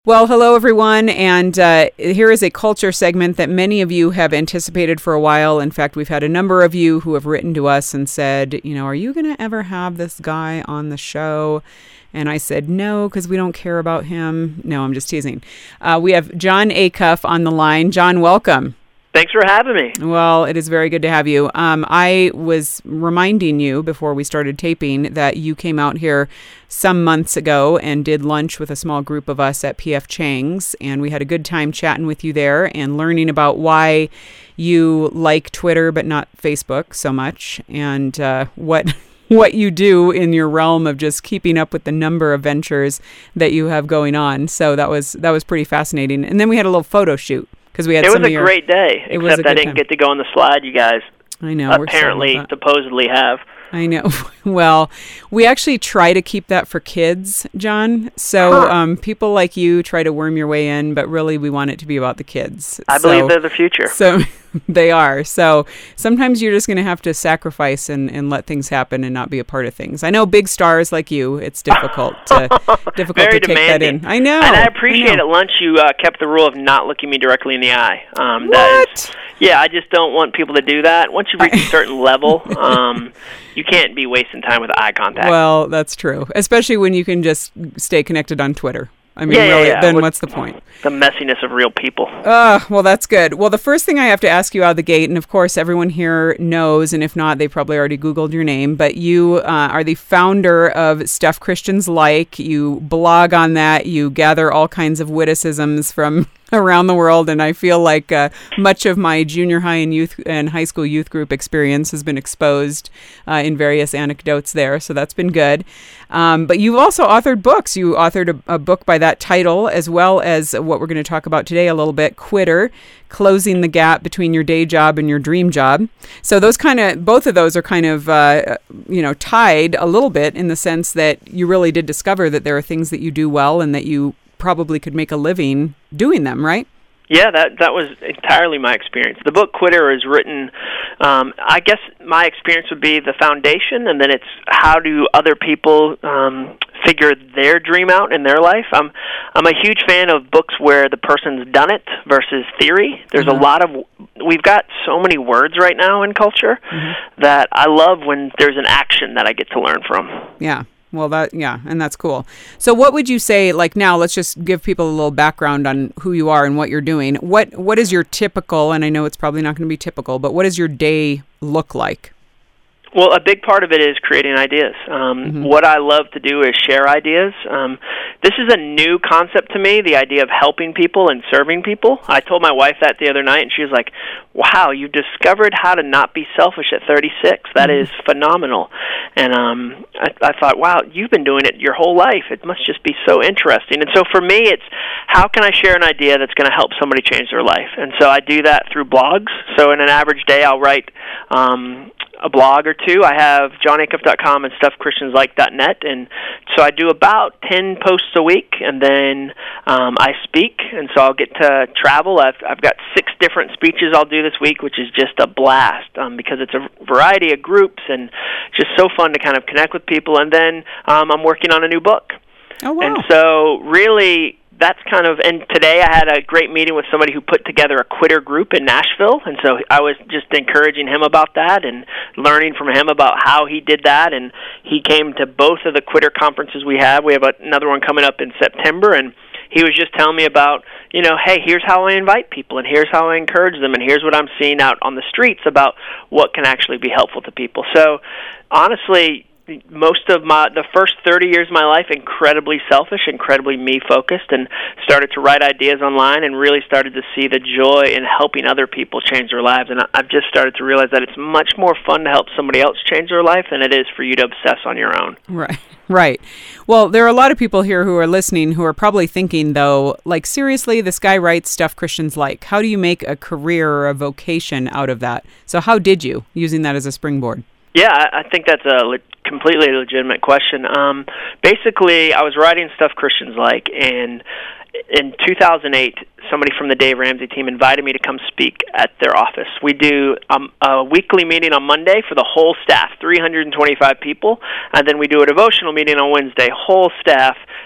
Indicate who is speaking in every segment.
Speaker 1: Well, hello, everyone, and here is a culture segment that many of you have anticipated for a while. In fact, we've had a number of you who have written to us and said, are you going to ever have this guy on the show? And I said, no, because we don't care about him. No, I'm just teasing. We have Jon Acuff on the line. Jon, welcome.
Speaker 2: Thanks for having me.
Speaker 1: Well, it is very good to have you. I was reminding you before we started taping that you came out here some months ago and did lunch with a small group of us at P.F. Chang's, and we had a good time chatting with you there and learning about why you like Twitter but not Facebook so much, and what you do in your realm of just keeping up with the number of ventures that you have going on. So that was pretty fascinating. And then we had a little photo shoot. We had
Speaker 2: it was a great day, except I didn't get to go on the slide you guys
Speaker 1: I know,
Speaker 2: apparently supposedly have.
Speaker 1: I know. Well, we actually try to keep that for kids, Jon. So people like you try to worm your way in, but really we want it to be about the kids.
Speaker 2: I believe they're the future.
Speaker 1: So they are. So sometimes you're just going to have to sacrifice and let things happen and not be a part of things. I know big stars like you, it's difficult to take that in. I know.
Speaker 2: And I appreciate at lunch you kept the rule of not looking me directly in the eye.
Speaker 1: What?
Speaker 2: I just don't want people to do that. Once you reach a certain level, you can't be wasting time with eye contact.
Speaker 1: Well, that's true, especially when you can just stay connected on Twitter. I mean, then what's the point?
Speaker 2: The messiness of real people.
Speaker 1: Well, that's good. Well, the first thing I have to ask you out of the gate, and of course everyone here knows, and if not, they probably already Googled your name, but you are the founder of Stuff Christians Like. You blog on that. You gather all kinds of witticisms from around the world, and I feel like much of my junior high and youth and high school youth group experience has been exposed in various anecdotes there, so that's been good. But you've also authored books. You authored a book by that title, as well as what we're going to talk about today a little bit, Quitter, Closing the Gap Between Your Day Job and Your Dream Job. So both of those are kind of, tied a little bit in the sense that you really did discover that there are things that you do well and that you probably could make a living doing them, right?
Speaker 2: Yeah, that was entirely my experience. The book Quitter is written, I guess my experience would be the foundation, and then it's how do other people figure their dream out in their life. I'm a huge fan of books where the person's done it versus theory. There's we've got so many words right now in culture that I love when there's an action that I get to learn from.
Speaker 1: Yeah. Well, and that's cool. So what would you say, like now, let's just give people a little background on who you are and what you're doing. What is your typical, and I know it's probably not going to be typical, but what does your day look like?
Speaker 2: Well, a big part of it is creating ideas. What I love to do is share ideas. This is a new concept to me, the idea of helping people and serving people. I told my wife that the other night, and she was like, wow, you discovered how to not be selfish at 36. That is phenomenal. And I thought, wow, you've been doing it your whole life. It must just be so interesting. And so for me, it's how can I share an idea that's going to help somebody change their life? And so I do that through blogs. So in an average day, I'll write a blog or two. I have jonacuff.com and stuffchristianslike.net, and so I do about 10 posts a week, and then I speak, and so I'll get to travel. I've got 6 different speeches I'll do this week, which is just a blast because it's a variety of groups and just so fun to kind of connect with people, and then I'm working on a new book.
Speaker 1: Oh, wow.
Speaker 2: And so really that's kind of, and today I had a great meeting with somebody who put together a quitter group in Nashville, and so I was just encouraging him about that and learning from him about how he did that, and he came to both of the quitter conferences we have. We have another one coming up in September, and he was just telling me about, hey, here's how I invite people, and here's how I encourage them, and here's what I'm seeing out on the streets about what can actually be helpful to people. So honestly, most of the first 30 years of my life, incredibly selfish, incredibly me-focused, and started to write ideas online and really started to see the joy in helping other people change their lives. And I've just started to realize that it's much more fun to help somebody else change their life than it is for you to obsess on your own.
Speaker 1: Right. Well, there are a lot of people here who are listening who are probably thinking, though, like, seriously, this guy writes Stuff Christians Like. How do you make a career or a vocation out of that? So how did you, using that as a springboard?
Speaker 2: Yeah, I think that's a completely legitimate question. Basically, I was writing Stuff Christians Like, and in 2008, somebody from the Dave Ramsey team invited me to come speak at their office. We do a weekly meeting on Monday for the whole staff, 325 people, and then we do a devotional meeting on Wednesday, whole staff,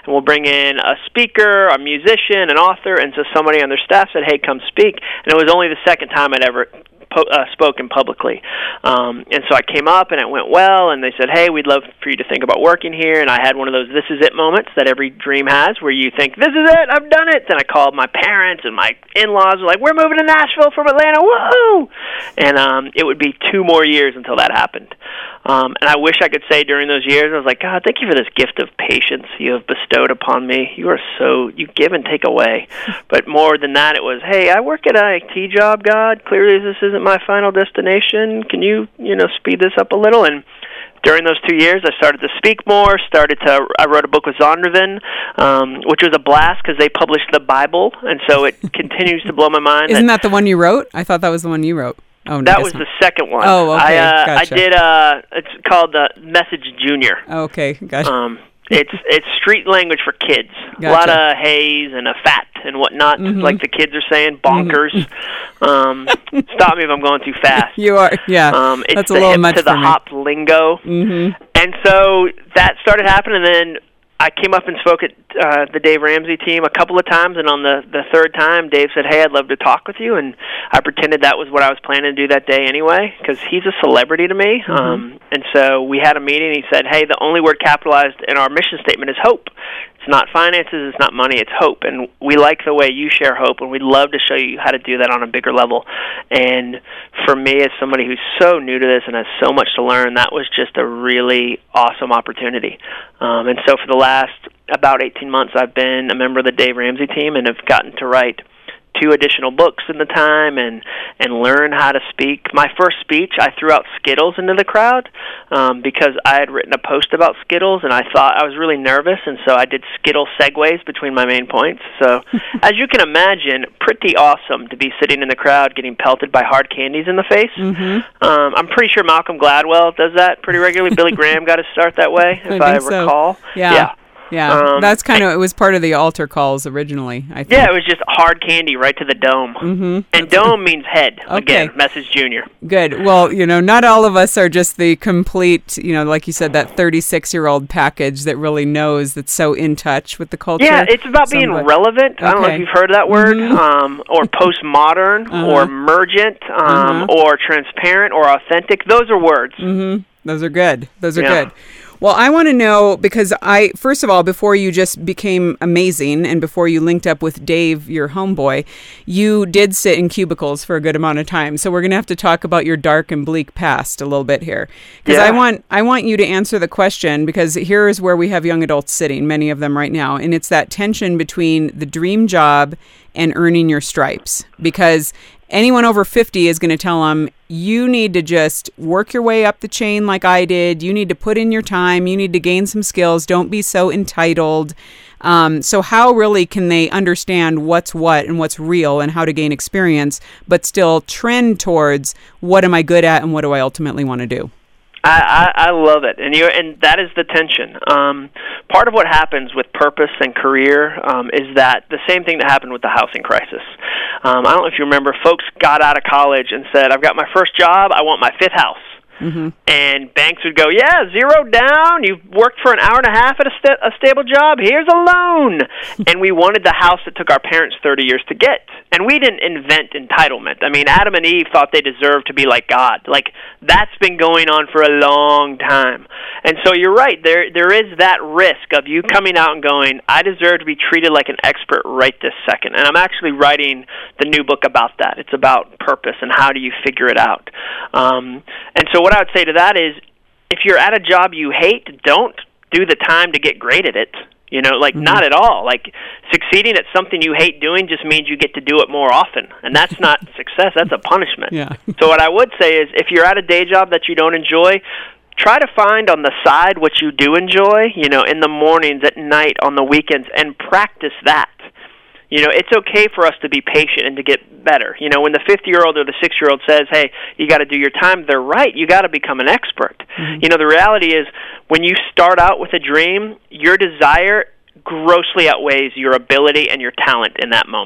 Speaker 2: and we'll bring in a speaker, a musician, an author, and so somebody on their staff said, hey, come speak. And it was only the second time I'd ever spoken publicly. And so I came up, and it went well, and they said, hey, we'd love for you to think about working here. And I had one of those this is it moments that every dream has, where you think, this is it, I've done it. And I called my parents, and my in-laws were like, we're moving to Nashville from Atlanta, woohoo! And it would be 2 more years until that happened. And I wish I could say during those years, I was like, God, thank you for this gift of patience you have bestowed upon me. You give and take away. But more than that, it was, hey, I work at an IT job, God. Clearly this isn't my final destination. Can you speed this up a little? And during those 2 years, I started to speak more, I wrote a book with Zondervan, which was a blast because they published the Bible, and so it continues to blow my mind.
Speaker 1: Isn't that the one you wrote? I thought that was the one you wrote. Oh, no,
Speaker 2: that was the second one.
Speaker 1: Oh, okay, gotcha.
Speaker 2: I did, it's called Message Junior.
Speaker 1: Okay, gotcha.
Speaker 2: It's street language for kids.
Speaker 1: Gotcha.
Speaker 2: A lot of haze and a fat and whatnot, like the kids are saying, bonkers. Stop me if I'm going too fast.
Speaker 1: You are, yeah.
Speaker 2: It's
Speaker 1: that's
Speaker 2: the
Speaker 1: a little
Speaker 2: hip
Speaker 1: much
Speaker 2: to the
Speaker 1: for me.
Speaker 2: hop lingo. And so that started happening, and then I came up and spoke at the Dave Ramsey team a couple of times, and on the third time, Dave said, hey, I'd love to talk with you, and I pretended that was what I was planning to do that day anyway, because he's a celebrity to me, and so we had a meeting, and he said, hey, the only word capitalized in our mission statement is hope. It's not finances, it's not money, it's hope, and we like the way you share hope, and we'd love to show you how to do that on a bigger level. And for me, as somebody who's so new to this and has so much to learn, that was just a really awesome opportunity. And so for the last about 18 months, I've been a member of the Dave Ramsey team and have gotten to write 2 additional books in the time and learn how to speak. My first speech, I threw out Skittles into the crowd because I had written a post about Skittles, and I thought I was really nervous, and so I did Skittle segues between my main points. So as you can imagine, pretty awesome to be sitting in the crowd getting pelted by hard candies in the face. I'm pretty sure Malcolm Gladwell does that pretty regularly. Billy Graham got his start that way, if I recall.
Speaker 1: So. Yeah, that's it was part of the altar calls originally, I think.
Speaker 2: Yeah, it was just hard candy right to the dome. And dome means head.
Speaker 1: Okay.
Speaker 2: Again, Message Junior.
Speaker 1: Good. Well, not all of us are just the complete, like you said, that 36-year-old package that really knows, that's so in touch with the culture.
Speaker 2: Yeah, it's about being relevant. I don't know if you've heard that word, or postmodern, or emergent, or transparent, or authentic. Those are words.
Speaker 1: Those are good. Those are good. Well, I want to know, because first of all, before you just became amazing and before you linked up with Dave, your homeboy, you did sit in cubicles for a good amount of time. So we're going to have to talk about your dark and bleak past a little bit here. Because I want you to answer the question, because here is where we have young adults sitting, many of them right now. And it's that tension between the dream job and earning your stripes. Because anyone over 50 is going to tell them, you need to just work your way up the chain like I did. You need to put in your time. You need to gain some skills. Don't be so entitled. So how really can they understand what's what and what's real and how to gain experience, but still trend towards what am I good at and what do I ultimately want to do?
Speaker 2: I love it, and that is the tension. Part of what happens with purpose and career is that the same thing that happened with the housing crisis. I don't know if you remember, folks got out of college and said, I've got my first job, I want my 5th house. And banks would go, yeah, 0 down, you've worked for an hour and a half at a stable job, here's a loan. And we wanted the house that took our parents 30 years to get. And we didn't invent entitlement. I mean, Adam and Eve thought they deserved to be like God. Like, that's been going on for a long time. And so you're right, there is that risk of you coming out and going, I deserve to be treated like an expert right this second. And I'm actually writing the new book about that. It's about purpose and how do you figure it out. And so what I would say to that is, if you're at a job you hate, don't do the time to get great at it. Not at all. Like, succeeding at something you hate doing just means you get to do it more often. And that's not success, that's a punishment. So what I would say is, if you're at a day job that you don't enjoy, try to find on the side what you do enjoy, in the mornings, at night, on the weekends, and practice that. It's okay for us to be patient and to get better. When the 50-year-old or the 6-year-old says, hey, you got to do your time, they're right. You got to become an expert. The reality is, when you start out with a dream, your desire grossly outweighs your ability and your talent in that moment.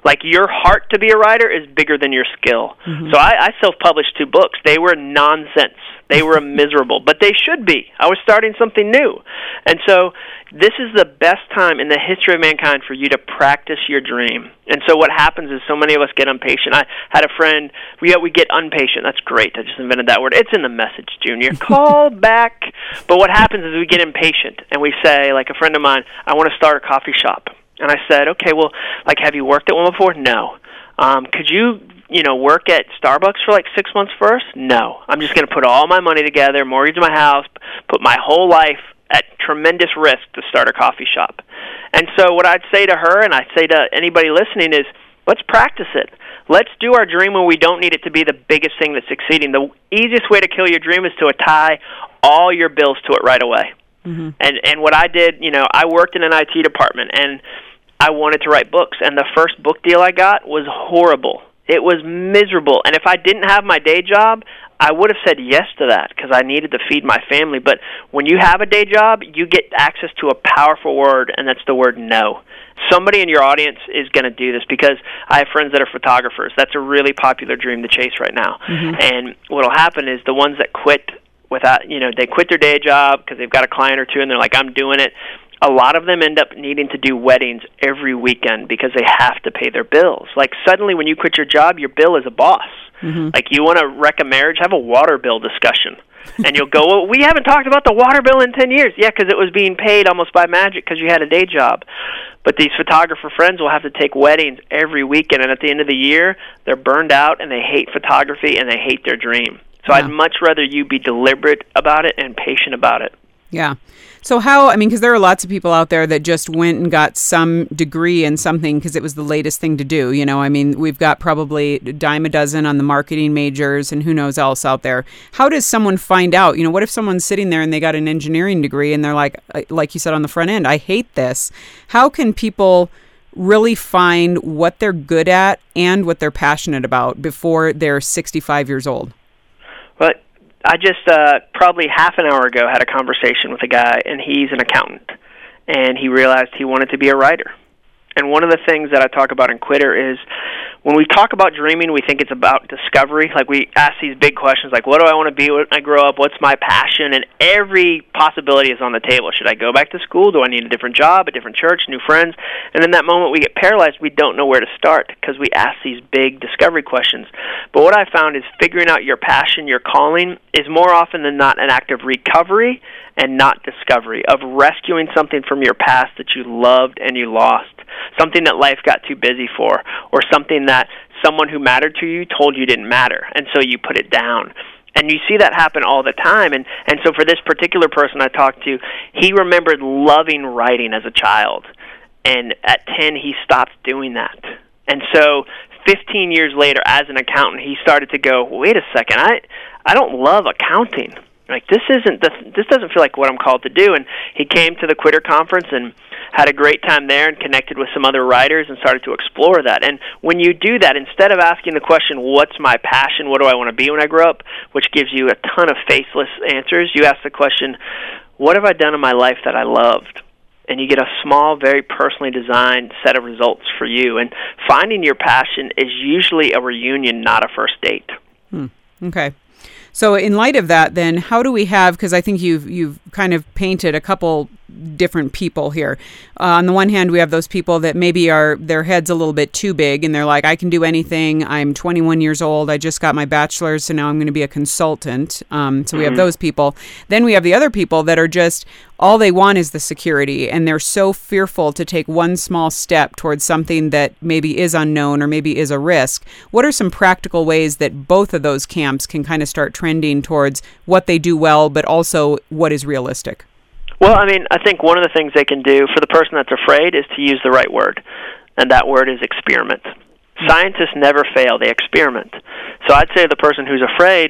Speaker 2: Like, your heart to be a writer is bigger than your skill. Mm-hmm. So I self-published 2 books. They were nonsense. They were miserable, but they should be. I was starting something new. And so this is the best time in the history of mankind for you to practice your dream. And so what happens is so many of us get impatient. I had a friend, we get impatient. That's great. I just invented that word. It's in the message, Junior. Call back. But what happens is we get impatient, and we say, like a friend of mine, I want to start a coffee shop. And I said, okay, well, like, have you worked at one before? No. Could you work at Starbucks for like 6 months first? No. I'm just going to put all my money together, mortgage my house, put my whole life at tremendous risk to start a coffee shop. And so what I'd say to her, and I'd say to anybody listening, is let's practice it. Let's do our dream when we don't need it to be the biggest thing that's succeeding. The easiest way to kill your dream is to tie all your bills to it right away. Mm-hmm. And what I did, I worked in an IT department, and I wanted to write books, and the first book deal I got was horrible. It was miserable, and if I didn't have my day job, I would have said yes to that because I needed to feed my family. But when you have a day job, you get access to a powerful word, and that's the word no. Somebody in your audience is going to do this because I have friends that are photographers. That's a really popular dream to chase right now. Mm-hmm. And what will happen is the ones that quit without, they quit their day job because they've got a client or two, and they're like, I'm doing it. A lot of them end up needing to do weddings every weekend because they have to pay their bills. Like, suddenly when you quit your job, your bill is a boss. Mm-hmm. Like, you want to wreck a marriage, have a water bill discussion. And you'll go, well, we haven't talked about the water bill in 10 years. Yeah, because it was being paid almost by magic because you had a day job. But these photographer friends will have to take weddings every weekend, and at the end of the year, they're burned out, and they hate photography, and they hate their dream. So yeah. I'd much rather you be deliberate about it and patient about it.
Speaker 1: Yeah. So because there are lots of people out there that just went and got some degree in something because it was the latest thing to do. We've got probably a dime a dozen on the marketing majors and who knows else out there. How does someone find out? What if someone's sitting there and they got an engineering degree and they're like you said on the front end, I hate this. How can people really find what they're good at and what they're passionate about before they're 65 years old?
Speaker 2: Well, I just probably half an hour ago had a conversation with a guy, and he's an accountant, and he realized he wanted to be a writer. And one of the things that I talk about in Quitter is when we talk about dreaming, we think it's about discovery. Like, we ask these big questions like, what do I want to be when I grow up? What's my passion? And every possibility is on the table. Should I go back to school? Do I need a different job, a different church, new friends? And in that moment we get paralyzed. We don't know where to start because we ask these big discovery questions. But what I found is figuring out your passion, your calling, is more often than not an act of recovery and not discovery, of rescuing something from your past that you loved and you lost, something that life got too busy for, or something that someone who mattered to you told you didn't matter, and so you put it down. And you see that happen all the time. And so for this particular person I talked to, he remembered loving writing as a child, and at 10 he stopped doing that. And so 15 years later, as an accountant, he started to go, wait a second, I don't love accounting. Like, this doesn't feel like what I'm called to do. And he came to the Quitter conference and had a great time there and connected with some other writers and started to explore that. And when you do that, instead of asking the question, what's my passion, what do I want to be when I grow up, which gives you a ton of faceless answers, you ask the question, what have I done in my life that I loved? And you get a small, very personally designed set of results for you. And finding your passion is usually a reunion, not a first date.
Speaker 1: Okay. So in light of that, then, how do we have, because I think you've kind of painted a couple different people here. On the one hand, we have those people that maybe their head's a little bit too big, and they're like, I can do anything. I'm 21 years old. I just got my bachelor's, so now I'm going to be a consultant. So we have those people. Then we have the other people that are just, all they want is the security, and they're so fearful to take one small step towards something that maybe is unknown or maybe is a risk. What are some practical ways that both of those camps can kind of start trending towards what they do well, but also what is realistic?
Speaker 2: Well, I think one of the things they can do for the person that's afraid is to use the right word, and that word is experiment. Scientists never fail. They experiment. So I'd say to the person who's afraid,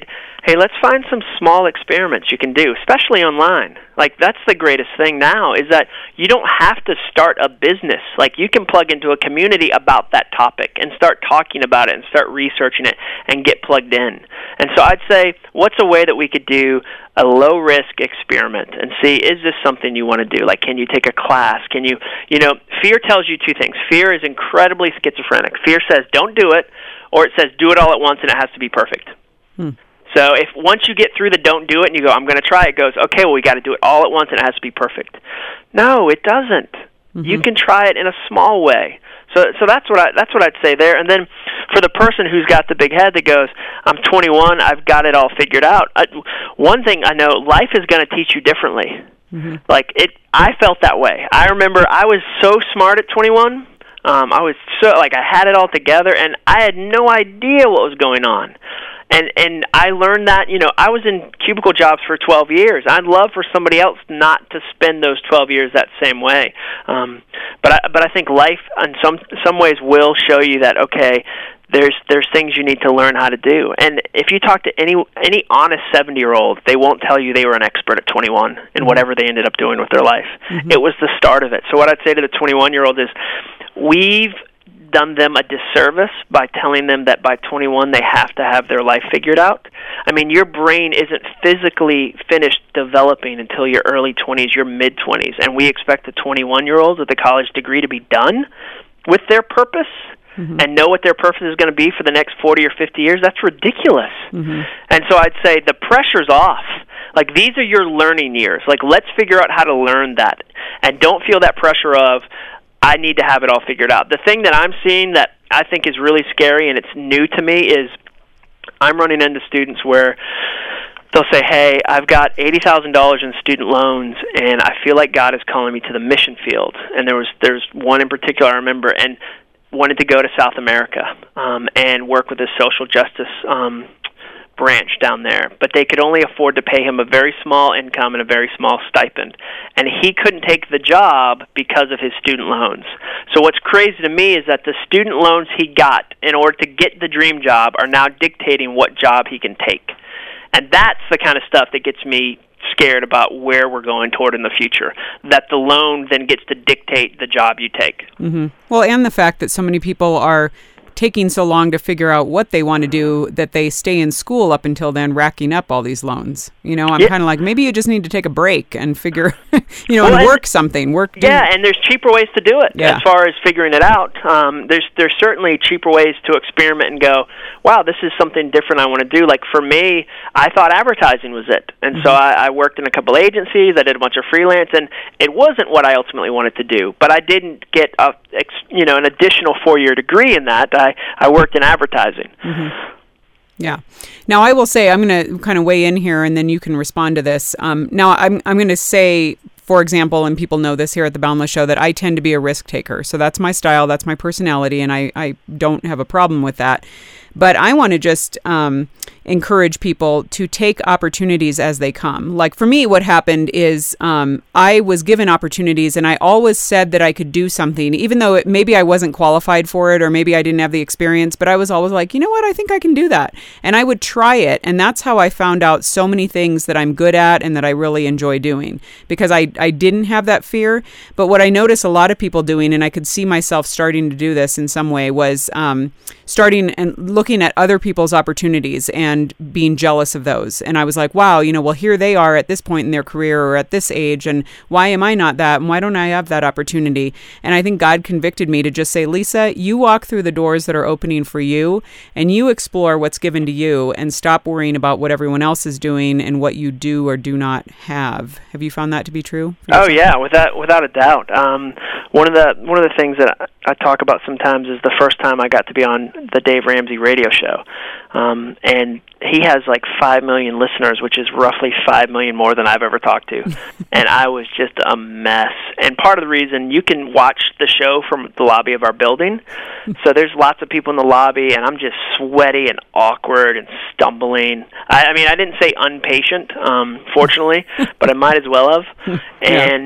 Speaker 2: hey, let's find some small experiments you can do, especially online. Like, that's the greatest thing now, is that you don't have to start a business. Like, you can plug into a community about that topic and start talking about it and start researching it and get plugged in. And so I'd say, what's a way that we could do a low-risk experiment and see, is this something you want to do? Like, can you take a class? Can you fear tells you two things. Fear is incredibly schizophrenic. Fear says, don't do it, or it says, do it all at once and it has to be perfect. So if once you get through the don't do it and you go, I'm going to try, it goes, okay, well, we got to do it all at once and it has to be perfect. No, it doesn't. You can try it in a small way. So that's what I'd say there. And then for the person who's got the big head that goes, I'm 21, I've got it all figured out. One thing I know, life is going to teach you differently. Like I felt that way. I remember I was so smart at 21. I was so I had it all together, and I had no idea what was going on. And I learned that, I was in cubicle jobs for 12 years. I'd love for somebody else not to spend those 12 years that same way. But I think life in some ways will show you that, okay, there's things you need to learn how to do. And if you talk to any honest 70-year-old, they won't tell you they were an expert at 21 in whatever they ended up doing with their life. It was the start of it. So what I'd say to the 21-year-old is, we've done them a disservice by telling them that by 21 they have to have their life figured out. I mean, your brain isn't physically finished developing until your early 20s, your mid-20s, and we expect the 21-year-olds with a college degree to be done with their purpose and know what their purpose is going to be for the next 40 or 50 years. That's ridiculous. And so I'd say the pressure's off. Like, these are your learning years. Like, let's figure out how to learn that, and don't feel that pressure of, I need to have it all figured out. The thing that I'm seeing that I think is really scary, and it's new to me, is I'm running into students where they'll say, hey, I've got $80,000 in student loans, and I feel like God is calling me to the mission field. And there's one in particular I remember, and wanted to go to South America and work with a social justice branch down there, but they could only afford to pay him a very small income and a very small stipend, and he couldn't take the job because of his student loans. So what's crazy to me is that the student loans he got in order to get the dream job are now dictating what job he can take, and that's the kind of stuff that gets me scared about where we're going toward in the future, that the loan then gets to dictate the job you take.
Speaker 1: Well, and the fact that so many people are taking so long to figure out what they want to do that they stay in school up until then, racking up all these loans. I'm kind of like, maybe you just need to take a break and figure, and work something.
Speaker 2: And there's cheaper ways to do it as far as figuring it out. There's certainly cheaper ways to experiment and go, wow, this is something different I want to do. Like, for me, I thought advertising was it. And so I worked in a couple agencies. I did a bunch of freelance, and it wasn't what I ultimately wanted to do. But I didn't get an additional 4-year degree in that. I worked in advertising.
Speaker 1: Yeah. Now, I will say, I'm going to kind of weigh in here, and then you can respond to this. Now, I'm going to say, for example, and people know this here at the Boundless Show, that I tend to be a risk taker. So that's my style, that's my personality, and I don't have a problem with that. But I want to just encourage people to take opportunities as they come. Like, for me, what happened is I was given opportunities, and I always said that I could do something, even though maybe I wasn't qualified for it, or maybe I didn't have the experience, but I was always like, you know what, I think I can do that. And I would try it. And that's how I found out so many things that I'm good at and that I really enjoy doing, because I didn't have that fear. But what I noticed a lot of people doing, and I could see myself starting to do this in some way, was starting and looking at other people's opportunities and being jealous of those. And I was like, wow, well, here they are at this point in their career or at this age, and why am I not that? And why don't I have that opportunity? And I think God convicted me to just say, Lisa, you walk through the doors that are opening for you, and you explore what's given to you, and stop worrying about what everyone else is doing and what you do or do not have. Have you found that to be true?
Speaker 2: Oh, yeah, without a doubt. One of the things that I talk about sometimes is the first time I got to be on the Dave Ramsey radio show. And he has like 5 million listeners, which is roughly 5 million more than I've ever talked to. And I was just a mess. And part of the reason, you can watch the show from the lobby of our building. So there's lots of people in the lobby, and I'm just sweaty and awkward and stumbling. I mean, I didn't say impatient, fortunately, but I might as well have. And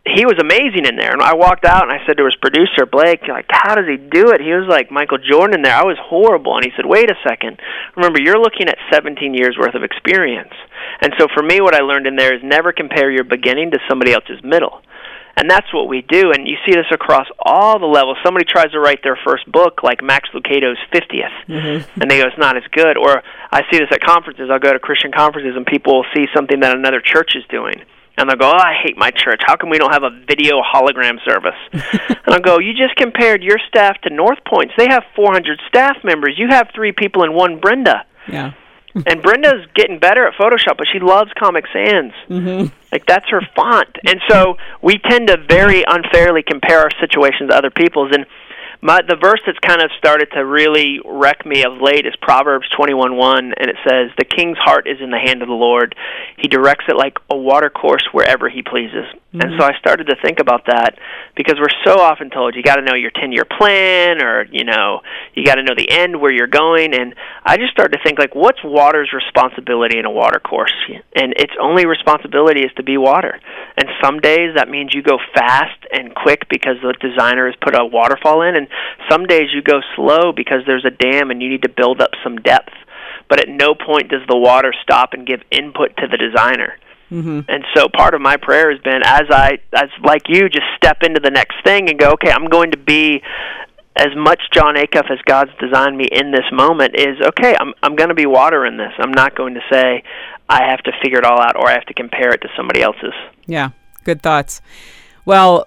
Speaker 2: he was amazing in there. And I walked out and I said to his producer, Blake, like, how does he do it? He was like Michael Jordan in there. I was horrible. And he said, wait a second. Remember, you're looking at 17 years worth of experience. And so for me, what I learned in there is never compare your beginning to somebody else's middle. And that's what we do. And you see this across all the levels. Somebody tries to write their first book, like Max Lucado's 50th, and they go, it's not as good. Or I see this at conferences. I'll go to Christian conferences, and people will see something that another church is doing. And they'll go, oh, I hate my church. How come we don't have a video hologram service? And I'll go, you just compared your staff to North Point's. They have 400 staff members. You have 3 people and 1 Brenda.
Speaker 1: Yeah.
Speaker 2: And Brenda's getting better at Photoshop, but she loves Comic Sans. Like, that's her font. And so we tend to very unfairly compare our situations to other people's. And the verse that's kind of started to really wreck me of late is Proverbs 21:1, and it says, the king's heart is in the hand of the Lord. He directs it like a water course wherever he pleases. And so I started to think about that, because we're so often told you got to know your 10-year plan, or, you got to know the end where you're going. And I just started to think, like, what's water's responsibility in a water course? And its only responsibility is to be water. And some days that means you go fast and quick because the designer has put a waterfall in, and some days you go slow because there's a dam and you need to build up some depth. But at no point does the water stop and give input to the designer. And so part of my prayer has been, as like you, just step into the next thing and go, okay, I'm going to be as much Jon Acuff as God's designed me in this moment. Is okay, I'm going to be water in this. I'm not going to say I have to figure it all out, or I have to compare it to somebody else's.
Speaker 1: Yeah, good thoughts. Well,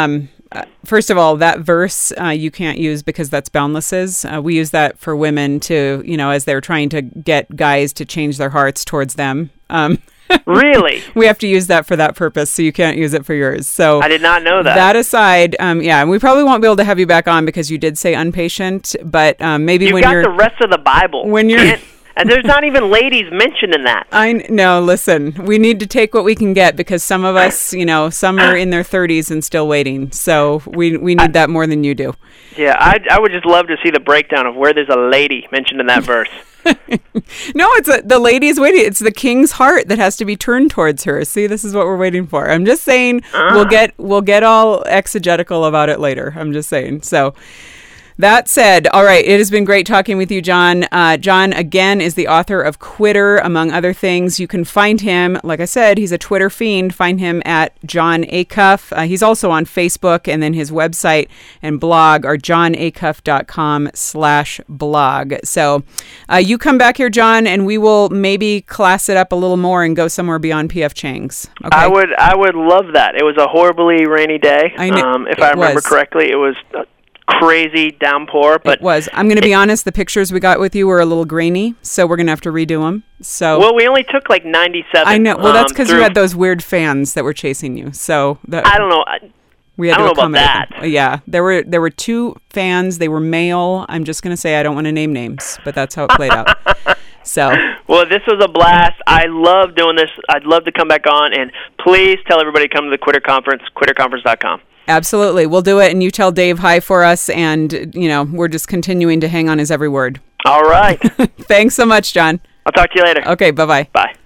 Speaker 1: first of all, that verse you can't use because that's Boundless's. We use that for women to, as they're trying to get guys to change their hearts towards them.
Speaker 2: Really?
Speaker 1: We have to use that for that purpose, so you can't use it for yours. So
Speaker 2: I did not know that.
Speaker 1: That aside, and we probably won't be able to have you back on because you did say unpatient, but maybe when you're...
Speaker 2: You've got the rest of the Bible.
Speaker 1: When you're...
Speaker 2: And there's not even ladies mentioned in that.
Speaker 1: No, listen, we need to take what we can get, because some of us, some are in their 30s and still waiting. So we need that more than you do.
Speaker 2: Yeah, I would just love to see the breakdown of where there's a lady mentioned in that verse.
Speaker 1: No, it's the lady's waiting. It's the king's heart that has to be turned towards her. See, this is what we're waiting for. I'm just saying we'll get all exegetical about it later. I'm just saying. So that said, all right, it has been great talking with you, Jon. Jon, again, is the author of Quitter, among other things. You can find him, like I said, he's a Twitter fiend. Find him at Jon Acuff. He's also on Facebook, and then his website and blog are jonacuff.com/blog. So you come back here, Jon, and we will maybe class it up a little more and go somewhere beyond P.F. Chang's. Okay?
Speaker 2: I would love that. It was a horribly rainy day. If I remember correctly, it was... crazy downpour, but
Speaker 1: it was. I'm going to be honest, the pictures we got with you were a little grainy, so we're going to have to redo them. So
Speaker 2: we only took like 97.
Speaker 1: I know. Well, that's because you had those weird fans that were chasing you. So
Speaker 2: I don't know.
Speaker 1: We had
Speaker 2: I don't know about that.
Speaker 1: Yeah, there were 2 fans. They were male. I'm just going to say I don't want to name names, but that's how it played out. So.
Speaker 2: Well, this was a blast. I love doing this. I'd love to come back on, and please tell everybody to come to the Quitter Conference, quitterconference.com.
Speaker 1: Absolutely. We'll do it, and you tell Dave hi for us, and, we're just continuing to hang on his every word.
Speaker 2: All right.
Speaker 1: Thanks so much, Jon.
Speaker 2: I'll talk to you later.
Speaker 1: Okay, bye-bye.
Speaker 2: Bye.